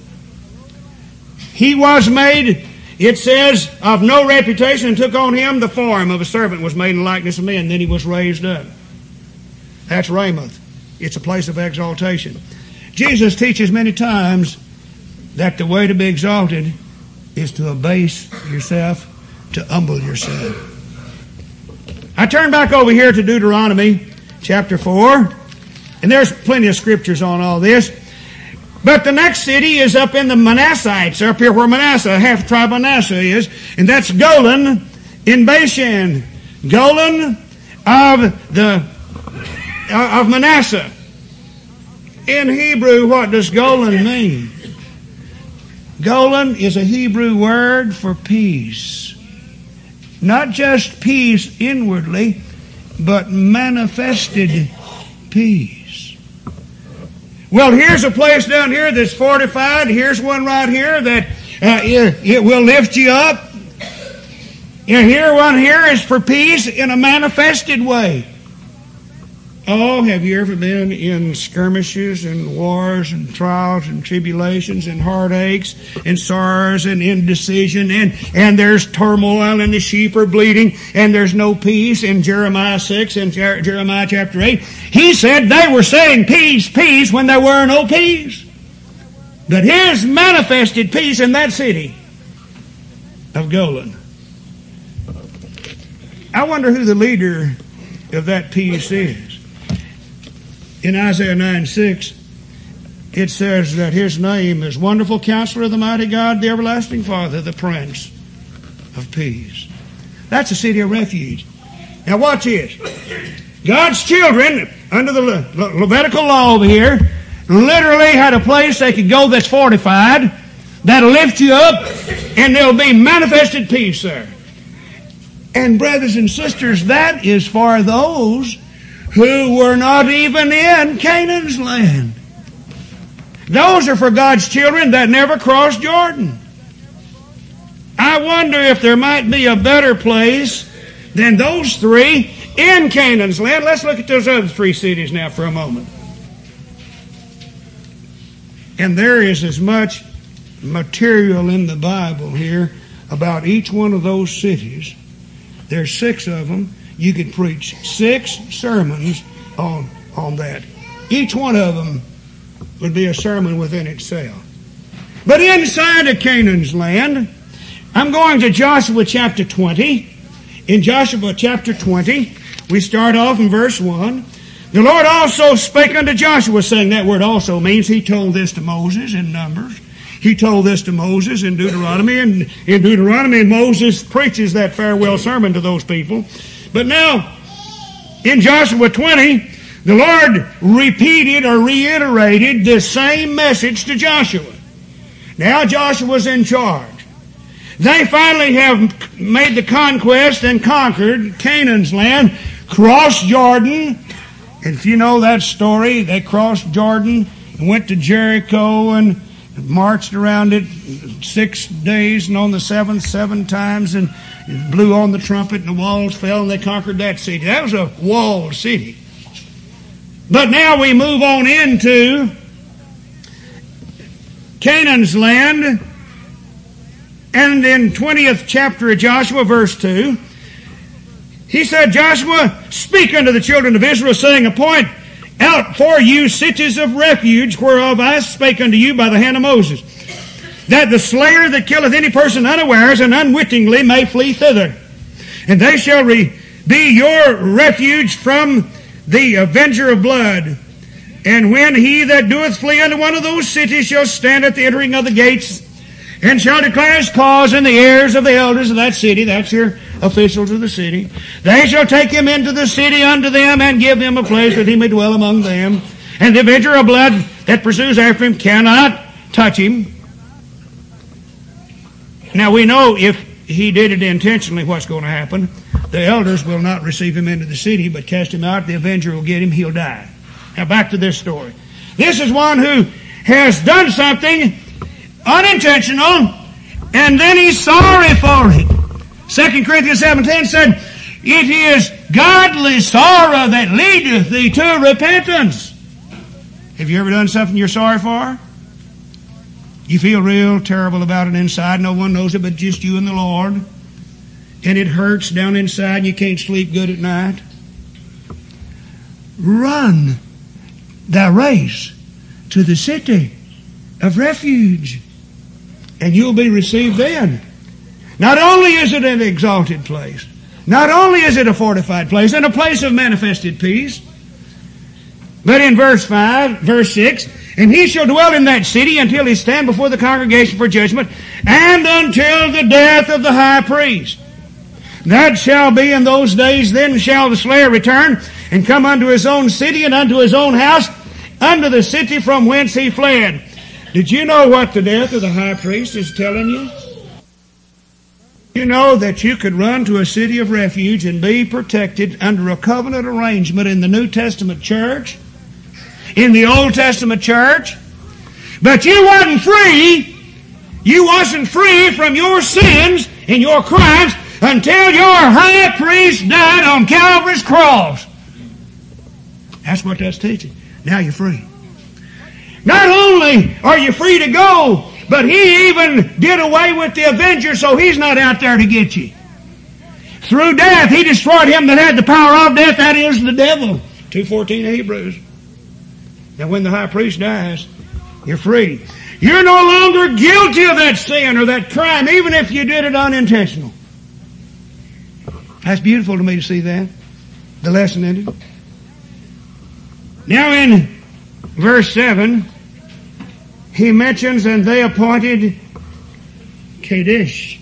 He was made, it says, of no reputation, and took on him the form of a servant, was made in the likeness of men. Then he was raised up. That's Ramoth. It's a place of exaltation. Jesus teaches many times that the way to be exalted is to abase yourself, to humble yourself. I turn back over here to Deuteronomy chapter 4, and there's plenty of scriptures on all this. But the next city is up in the Manassites, up here where Manasseh, half the tribe of Manasseh is, and that's Golan in Bashan. Golan of Manasseh. In Hebrew, what does Golan mean? Golan is a Hebrew word for peace. Not just peace inwardly, but manifested peace. Well, here's a place down here that's fortified. Here's one right here that it will lift you up. And here one here is for peace in a manifested way. Oh, have you ever been in skirmishes and wars and trials and tribulations and heartaches and sorrows and indecision and there's turmoil and the sheep are bleeding and there's no peace? In Jeremiah 6 and Jeremiah chapter 8, he said they were saying peace, peace when there were no peace. But here's manifested peace in that city of Golan. I wonder who the leader of that peace is. In Isaiah 9:6, it says that his name is Wonderful Counselor, the Mighty God, the Everlasting Father, the Prince of Peace. That's a city of refuge. Now watch this. God's children, under the Levitical law over here, literally had a place they could go that's fortified, that'll lift you up, and there'll be manifested peace there. And brothers and sisters, that is for those who were not even in Canaan's land. Those are for God's children that never crossed Jordan. I wonder if there might be a better place than those three in Canaan's land. Let's look at those other three cities now for a moment. And there is as much material in the Bible here about each one of those cities. There's 6 of them. You could preach 6 sermons on that. Each one of them would be a sermon within itself. But inside of Canaan's land, I'm going to Joshua chapter 20. In Joshua chapter 20, we start off in verse 1. The Lord also spake unto Joshua, saying, that word also means he told this to Moses in Numbers. He told this to Moses in Deuteronomy. And in Deuteronomy, Moses preaches that farewell sermon to those people. But now, in Joshua 20, the Lord repeated or reiterated the same message to Joshua. Now Joshua's in charge. They finally have made the conquest and conquered Canaan's land, crossed Jordan. And if you know that story, they crossed Jordan and went to Jericho and marched around it 6 days, and on the 7th 7 times, and blew on the trumpet, and the walls fell, and they conquered that city. That was a walled city. But now we move on into Canaan's land, and in 20th chapter of Joshua, verse 2, he said, Joshua, speak unto the children of Israel, saying, appoint out for you cities of refuge, whereof I spake unto you by the hand of Moses, that the slayer that killeth any person unawares and unwittingly may flee thither. And they shall be your refuge from the avenger of blood. And when he that doeth flee unto one of those cities shall stand at the entering of the gates, and shall declare his cause in the ears of the elders of that city, that's your officials of the city, they shall take him into the city unto them, and give him a place that he may dwell among them. And the avenger of blood that pursues after him cannot touch him. Now we know if he did it intentionally, what's going to happen. The elders will not receive him into the city, but cast him out. The avenger will get him. He'll die. Now back to this story. This is one who has done something unintentional, and then he's sorry for it. 2 Corinthians 7:10 said, it is godly sorrow that leadeth thee to repentance. Have you ever done something you're sorry for? You feel real terrible about it inside. No one knows it but just you and the Lord. And it hurts down inside and you can't sleep good at night. Run the race to the city of refuge, and you'll be received then. Not only is it an exalted place, not only is it a fortified place and a place of manifested peace, but in verse 6, and he shall dwell in that city until he stand before the congregation for judgment, and until the death of the high priest. That shall be in those days. Then shall the slayer return, and come unto his own city, and unto his own house, unto the city from whence he fled. Did you know what the death of the high priest is telling you? You know that you could run to a city of refuge and be protected under a covenant arrangement in the New Testament church, in the Old Testament church, but you wasn't free. You wasn't free from your sins and your crimes until your high priest died on Calvary's cross. That's what that's teaching. Now you're free. Not only are you free to go, but he even did away with the avenger, so he's not out there to get you. Through death, he destroyed him that had the power of death, that is the devil. 2:14 Hebrews. Now when the high priest dies, you're free. You're no longer guilty of that sin or that crime, even if you did it unintentional. That's beautiful to me to see that. The lesson ended. Now in verse 7, he mentions, and they appointed Kadesh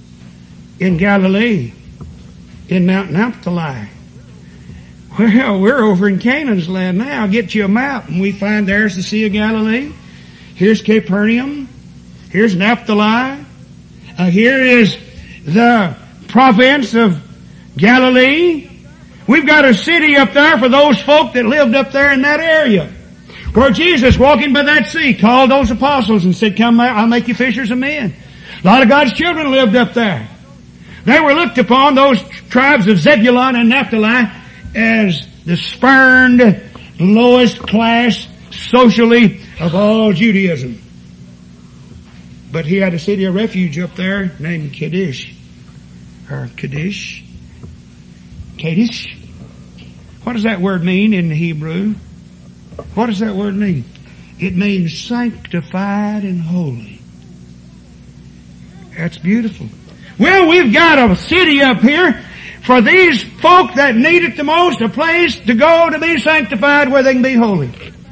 in Galilee, in Mount Naphtali. Well, we're over in Canaan's land now. I'll get you a map, and we find there's the Sea of Galilee. Here's Capernaum. Here's Naphtali. Here is the province of Galilee. We've got a city up there for those folk that lived up there in that area. Where Jesus, walking by that sea, called those apostles and said, come, I'll make you fishers of men. A lot of God's children lived up there. They were looked upon, those tribes of Zebulun and Naphtali, as the spurned, lowest class, socially, of all Judaism. But he had a city of refuge up there named Kadesh. Or Kadesh. Kadesh. What does that word mean in Hebrew? What does that word mean? It means sanctified and holy. That's beautiful. Well, we've got a city up here for these folk that need it the most, a place to go to be sanctified where they can be holy.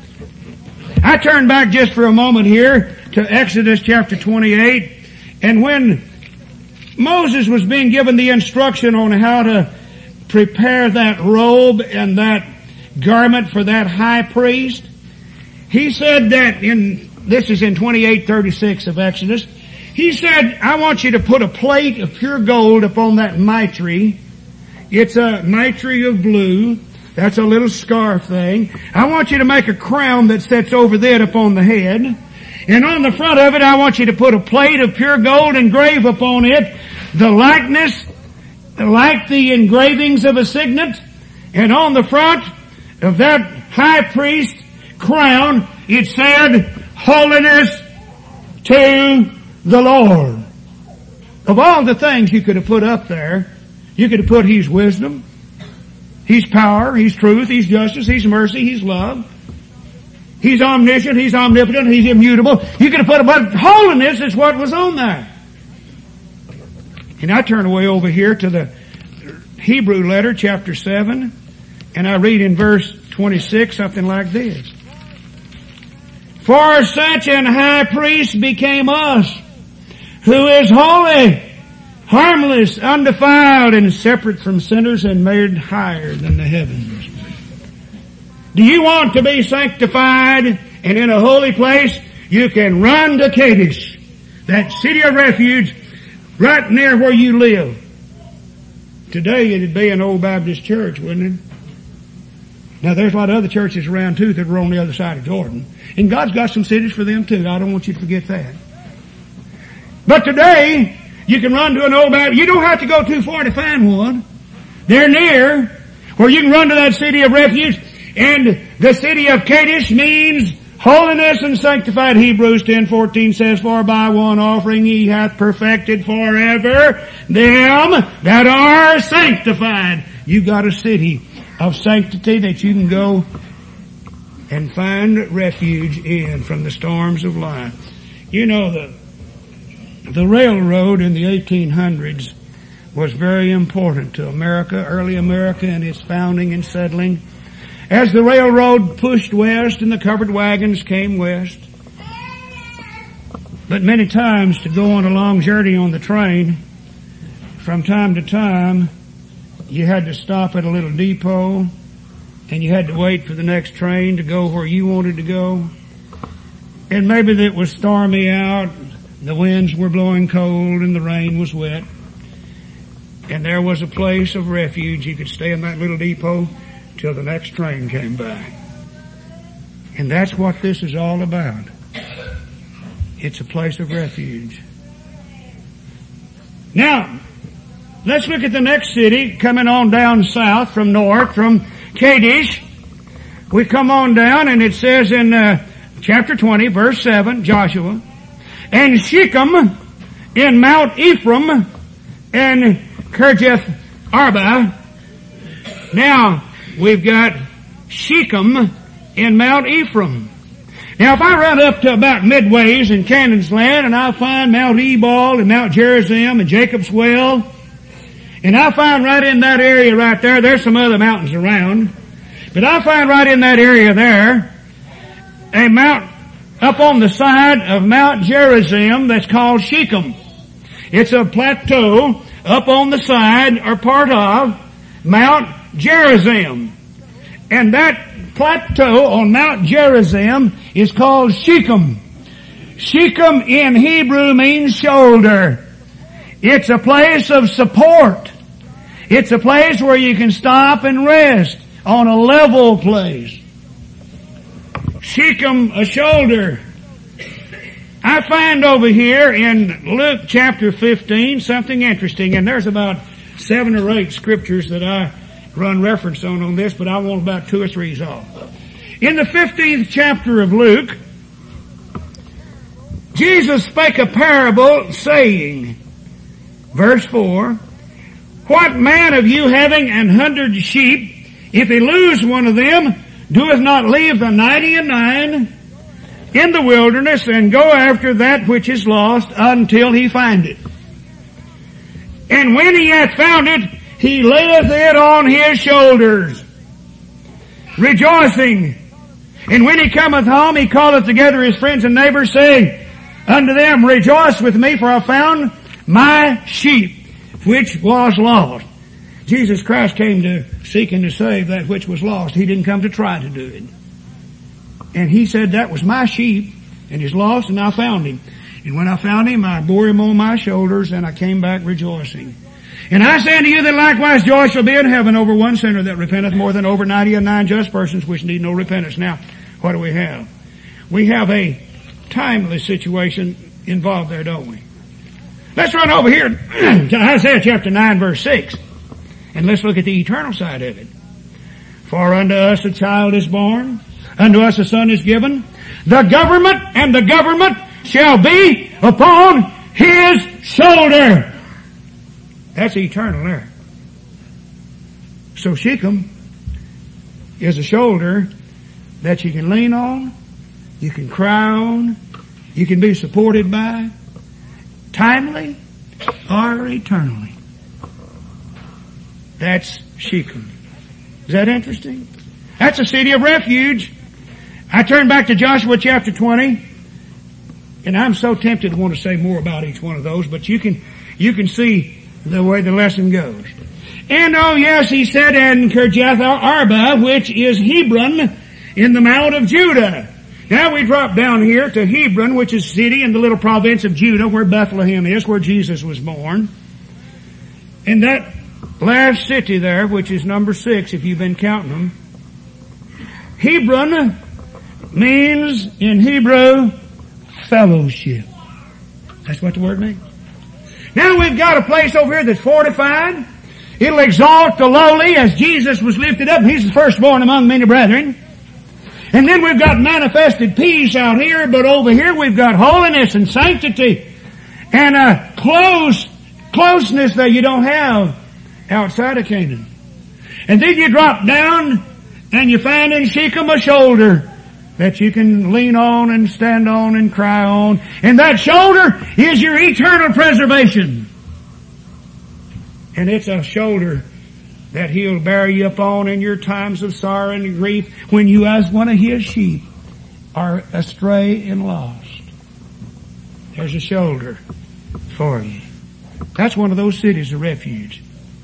I turn back just for a moment here to Exodus chapter 28, and when Moses was being given the instruction on how to prepare that robe and that garment for that high priest, he said that this is in 28:36 of Exodus, he said, I want you to put a plate of pure gold upon that mitre. It's a mitre of blue. That's a little scarf thing. I want you to make a crown that sits over that upon the head. And on the front of it, I want you to put a plate of pure gold, engrave upon it the likeness, like the engravings of a signet. And on the front of that high priest crown, it said, Holiness to the Lord. Of all the things you could have put up there, you could have put He's wisdom, He's power, He's truth, He's justice, He's mercy, He's love. He's omniscient, He's omnipotent, He's immutable. You could have put, but holiness is what was on there. And I turn away over here to the Hebrew letter, chapter 7, and I read in verse 26 something like this. For such an high priest became us, who is holy, harmless, undefiled, and separate from sinners, and made higher than the heavens. Do you want to be sanctified and in a holy place? You can run to Kadesh, that city of refuge, right near where you live. Today it'd be an old Baptist church, wouldn't it? Now there's a lot of other churches around too that are on the other side of Jordan. And God's got some cities for them too. I don't want you to forget that. But today, you can run to an old Baptist. You don't have to go too far to find one. They're near, where you can run to that city of refuge. And the city of Kadesh means holiness and sanctified. Hebrews 10:14 says, For by one offering He hath perfected forever them that are sanctified. You've got a city of sanctity that you can go and find refuge in from the storms of life. You know, the railroad in the 1800s was very important to America, early America, and its founding and settling. As the railroad pushed west and the covered wagons came west. But many times to go on a long journey on the train, from time to time, you had to stop at a little depot and you had to wait for the next train to go where you wanted to go. And maybe it was stormy out, the winds were blowing cold and the rain was wet. And there was a place of refuge. You could stay in that little depot till the next train came by. And that's what this is all about. It's a place of refuge. Now, let's look at the next city coming on down south from north, from Kadesh. We come on down and it says in chapter 20, verse 7, Joshua, and Shechem in Mount Ephraim and Kirjath Arba. Now, we've got Shechem in Mount Ephraim. Now, if I run up to about midways in Canaan's land, and I'll find Mount Ebal and Mount Gerizim and Jacob's Well, and I'll find right in that area right there, there's some other mountains around, but I'll find right in that area there a mount up on the side of Mount Gerizim that's called Shechem. It's a plateau up on the side or part of Mount Gerizim. And that plateau on Mount Gerizim is called Shechem. Shechem in Hebrew means shoulder. It's a place of support. It's a place where you can stop and rest on a level place. Shechem, a shoulder. I find over here in Luke chapter 15 something interesting, and there's about 7 or 8 scriptures that I run reference on this, but I want about 2 or 3 off. In the 15th chapter of Luke, Jesus spake a parable, saying, verse 4, what man of you having 100 sheep, if he lose one of them, doeth not leave the 99 in the wilderness and go after that which is lost until he find it? And when he hath found it, he layeth it on his shoulders, rejoicing. And when he cometh home, he calleth together his friends and neighbors, saying unto them, rejoice with me, for I found my sheep, which was lost. Jesus Christ came to seek and to save that which was lost. He didn't come to try to do it. And he said, that was my sheep, and he's lost, and I found him. And when I found him, I bore him on my shoulders, and I came back rejoicing. And I say unto you that likewise joy shall be in heaven over one sinner that repenteth, more than over 99 just persons which need no repentance. Now, what do we have? We have a timely situation involved there, don't we? Let's run over here to Isaiah chapter 9 verse 6. And let's look at the eternal side of it. For unto us a child is born, unto us a son is given. The government shall be upon his shoulder. That's eternal there. So Shechem is a shoulder that you can lean on, you can cry on, you can be supported by, timely or eternally. That's Shechem. Is that interesting? That's a city of refuge. I turn back to Joshua chapter 20, and I'm so tempted to want to say more about each one of those, but you can see the way the lesson goes. And oh yes, he said, and Kirjath Arba, which is Hebron, in the Mount of Judah. Now we drop down here to Hebron, which is a city in the little province of Judah, where Bethlehem is, where Jesus was born. And that last city there, which is number 6, if you've been counting them, Hebron means in Hebrew fellowship. That's what the word means. Now we've got a place over here that's fortified. It'll exalt the lowly as Jesus was lifted up. He's the firstborn among many brethren. And then we've got manifested peace out here, but over here we've got holiness and sanctity and a closeness that you don't have outside of Canaan. And then you drop down and you find in Shechem a shoulder that you can lean on and stand on and cry on. And that shoulder is your eternal preservation. And it's a shoulder that He'll bear you upon in your times of sorrow and grief when you, as one of His sheep, are astray and lost. There's a shoulder for you. That's one of those cities of refuge.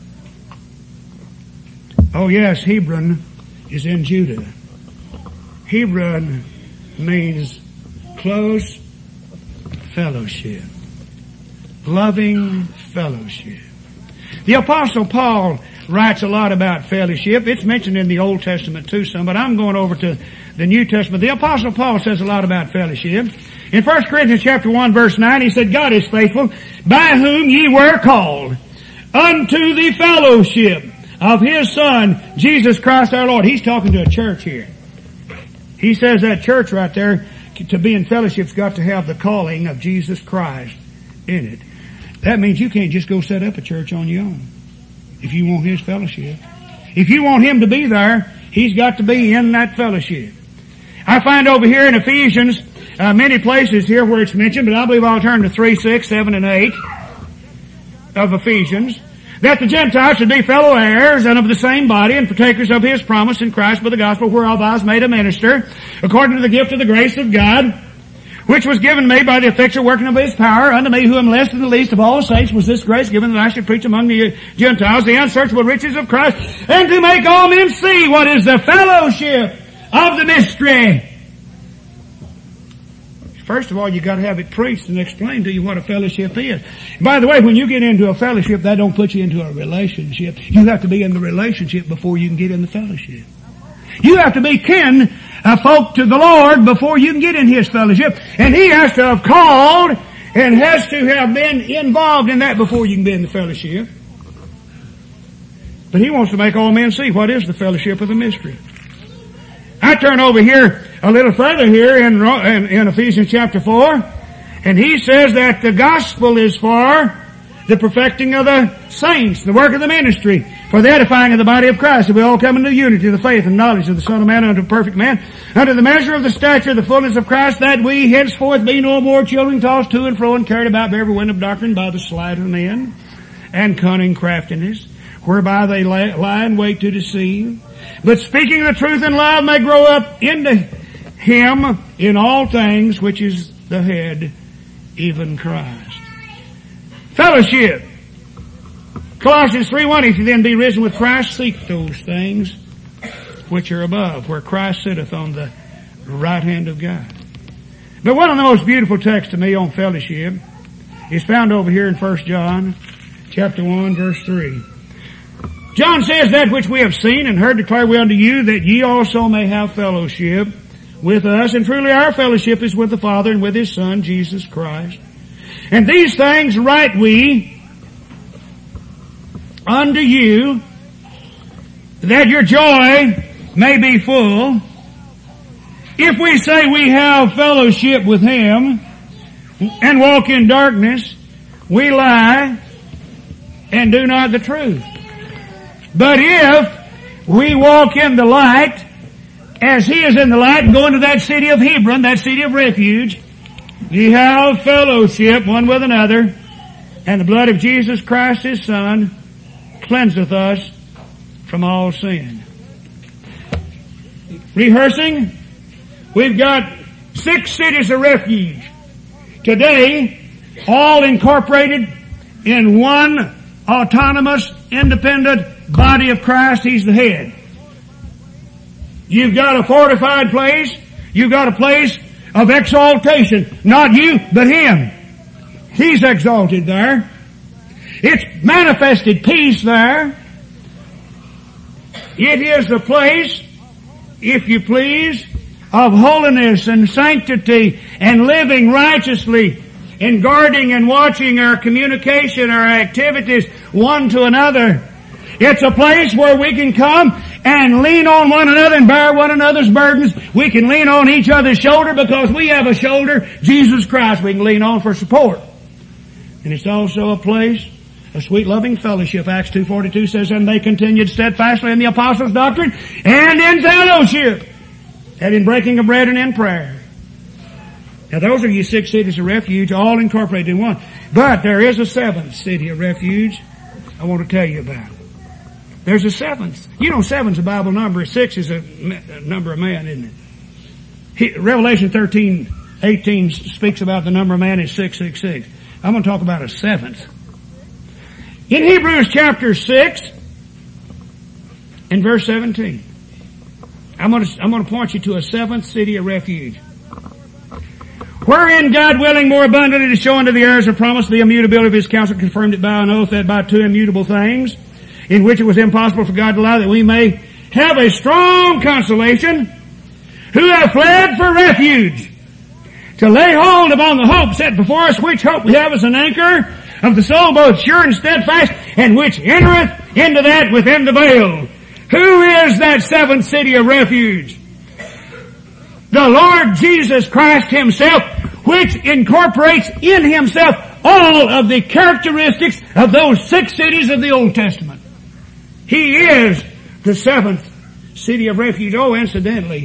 Oh yes, Hebron is in Judah. Hebron means close fellowship. Loving fellowship. The Apostle Paul writes a lot about fellowship. It's mentioned in the Old Testament too some, but I'm going over to the New Testament. The Apostle Paul says a lot about fellowship. In 1 Corinthians chapter 1 verse 9, he said, God is faithful, by whom ye were called unto the fellowship of His Son, Jesus Christ our Lord. He's talking to a church here. He says that church right there, to be in fellowship's got to have the calling of Jesus Christ in it. That means you can't just go set up a church on your own if you want His fellowship. If you want Him to be there, He's got to be in that fellowship. I find over here in Ephesians, many places here where it's mentioned, but I believe I'll turn to 3, 6, 7, and 8 of Ephesians, that the Gentiles should be fellow heirs and of the same body and partakers of His promise in Christ by the gospel, whereof I was made a minister, according to the gift of the grace of God, which was given me by the effectual working of His power. Unto me, who am less than the least of all the saints, was this grace given that I should preach among the Gentiles the unsearchable riches of Christ, and to make all men see what is the fellowship of the mystery. First of all, you got to have it preached and explained to you what a fellowship is. By the way, when you get into a fellowship, that don't put you into a relationship. You have to be in the relationship before you can get in the fellowship. You have to be kin folk to the Lord before you can get in His fellowship. And He has to have called and has to have been involved in that before you can be in the fellowship. But He wants to make all men see what is the fellowship of the mystery. I turn over here a little further here in Ephesians chapter 4, and he says that the gospel is for the perfecting of the saints, the work of the ministry, for the edifying of the body of Christ, that we all come into the unity of the faith and knowledge of the Son of Man unto a perfect man, unto the measure of the stature of the fullness of Christ, that we henceforth be no more children tossed to and fro and carried about by every wind of doctrine by the sleight of men and cunning craftiness, whereby they lie in wait to deceive. But speaking the truth in love may grow up into Him in all things, which is the head, even Christ. Fellowship. Colossians 3:1, if you then be risen with Christ, seek those things which are above, where Christ sitteth on the right hand of God. But one of the most beautiful texts to me on fellowship is found over here in 1 John chapter 1, verse 3. John says, that which we have seen and heard declare we unto you, that ye also may have fellowship with us. And truly our fellowship is with the Father and with His Son, Jesus Christ. And these things write we unto you, that your joy may be full. If we say we have fellowship with Him and walk in darkness, we lie and do not the truth. But if we walk in the light, as He is in the light, and go into that city of Hebron, that city of refuge, ye have fellowship one with another, and the blood of Jesus Christ His Son cleanseth us from all sin. Rehearsing, we've got 6 cities of refuge. Today, all incorporated in one autonomous, independent body of Christ. He's the head. You've got a fortified place. You've got a place of exaltation. Not you, but Him. He's exalted there. It's manifested peace there. It is the place, if you please, of holiness and sanctity and living righteously and guarding and watching our communication, our activities one to another. It's a place where we can come and lean on one another and bear one another's burdens. We can lean on each other's shoulder because we have a shoulder, Jesus Christ, we can lean on for support. And it's also a place of sweet loving fellowship. Acts 2:42 says, and they continued steadfastly in the apostles' doctrine and in fellowship, and in breaking of bread and in prayer. Now those are your 6 cities of refuge, all incorporated in one. But there is a 7th city of refuge I want to tell you about. There's a 7th. You know 7's a Bible number. 6 is a number of man, isn't it? Revelation 13:18 speaks about the number of man is 666. I'm going to talk about a 7th. In Hebrews chapter 6 and verse 17, I'm going to point you to a 7th city of refuge. Wherein God willing more abundantly to show unto the heirs of promise the immutability of His counsel, confirmed it by an oath, that by 2 immutable things, in which it was impossible for God to lie, that we may have a strong consolation, who have fled for refuge, to lay hold upon the hope set before us, which hope we have as an anchor of the soul, both sure and steadfast, and which entereth into that within the veil. Who is that 7th city of refuge? The Lord Jesus Christ Himself, which incorporates in Himself all of the characteristics of those 6 cities of the Old Testament. He is the 7th city of refuge. Oh, incidentally,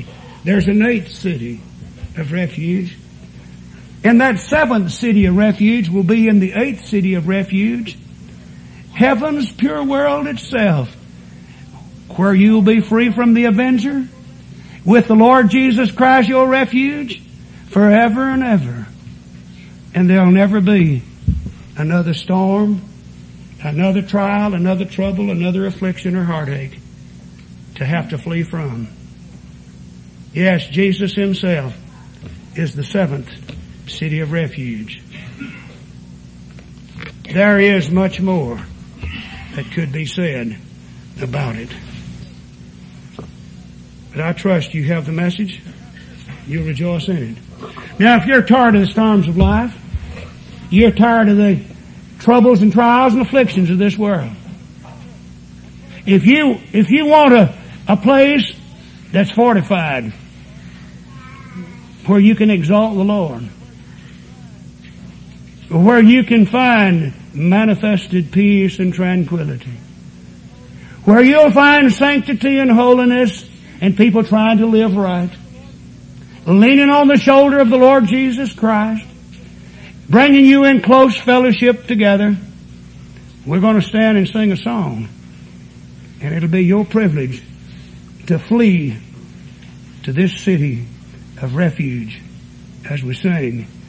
there's an 8th city of refuge. And that 7th city of refuge will be in the 8th city of refuge, heaven's pure world itself, where you'll be free from the avenger, with the Lord Jesus Christ your refuge, forever and ever. And there'll never be another storm, another trial, another trouble, another affliction or heartache to have to flee from. Yes, Jesus himself is the 7th city of refuge. There is much more that could be said about it. But I trust you have the message. You'll rejoice in it. Now, if you're tired of the storms of life, you're tired of the troubles and trials and afflictions of this world, if you want a place that's fortified, where you can exalt the Lord, where you can find manifested peace and tranquility, where you'll find sanctity and holiness and people trying to live right, leaning on the shoulder of the Lord Jesus Christ, bringing you in close fellowship together, we're going to stand and sing a song. And it'll be your privilege to flee to this city of refuge as we sing.